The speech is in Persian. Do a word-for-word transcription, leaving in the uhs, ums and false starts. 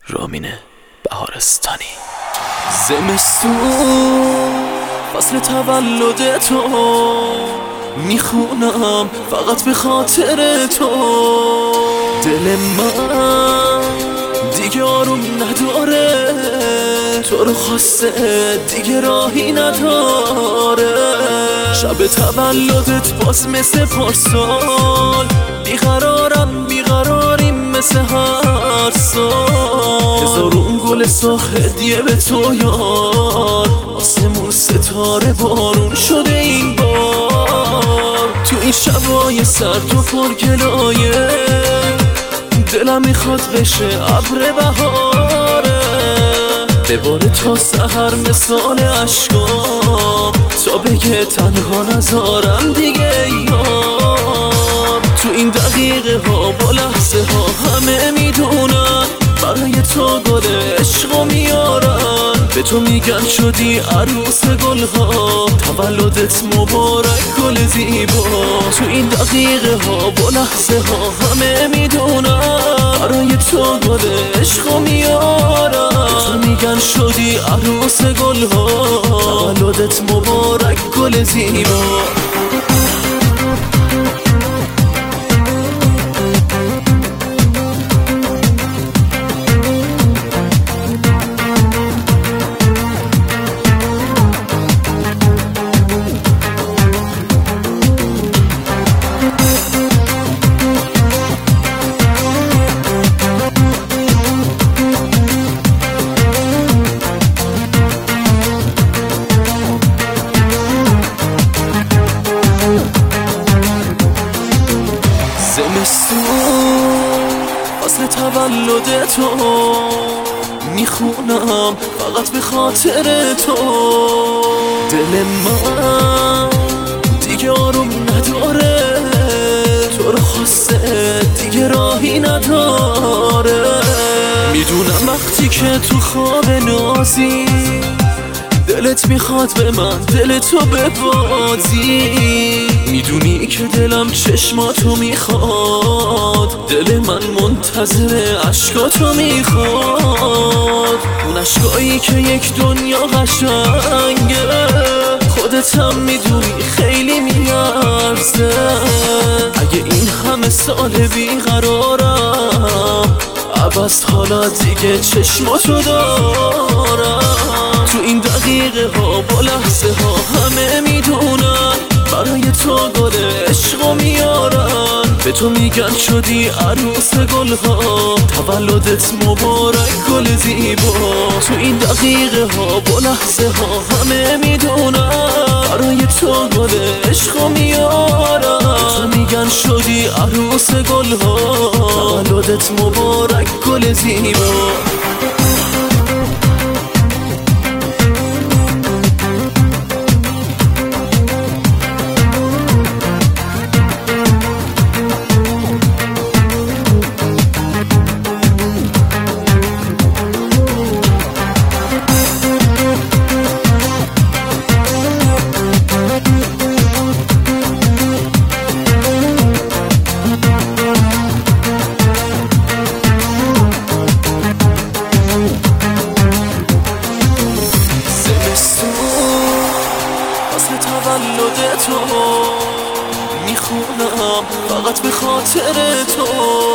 رامین بهارستانی. زمستون فصل تولد تو میخونم فقط به خاطر تو. دل من دیگه آروم نداره، تو رو خواسته دیگه راهی نداره. شب تولدت باز مثل پارسال، بیقرارم بیقراریم مثل هر سال. هزارون گل سرخ هدیه به تو یار، آسمون ستاره بارون شده این بار. تو این شبای سرد و پرگلایه دلم میخواد بشه ابر بهاره، بباره تا سحر مثال عشقام، تا بگه تنها نذارم دیگه یار. تو این دقیقه ها با لحظه ها همه میدونن برای تو گل عشقو میارن. به تو میگن شدی عروس گلها، تولدت مبارک گل زیبا. تو این دقیقه ها با لحظه ها همه میدونن برای تو گل عشقو میارن. به تو میگن شدی عروس گلها، تولدت مبارک گل زیبا. زمستون فصل تولد تو میخونم فقط به خاطر تو. دل من دیگه آروم نداره، تو رو خواسته دیگه راهی نداره. میدونم وقتی که تو خواب نازی دلت میخواد به من دل تو ببازی. میدونی که دلم چشماتو میخواد، دل من منتظر عشقاتو میخواد. اون عشقایی که یک دنیا قشنگه، خودت هم میدونی خیلی میارزه. اگه این همه سال بیقرارم، عباس حالا دیگه چشماتو دارم. تو این دقیقه ها با لحظه ها همه میدونن برای تو گل عشقو میارن. به تو میگن شدی عروس گلها، تولدت مبارک گل زیبا. تو این دقیقه ها با لحظه ها همه میدونن برای تو گل عشقو میارن. به تو میگن شدی عروس گلها، تولدت مبارک گل زیبا. فصل تولد تو میخونم فقط به خاطر تو.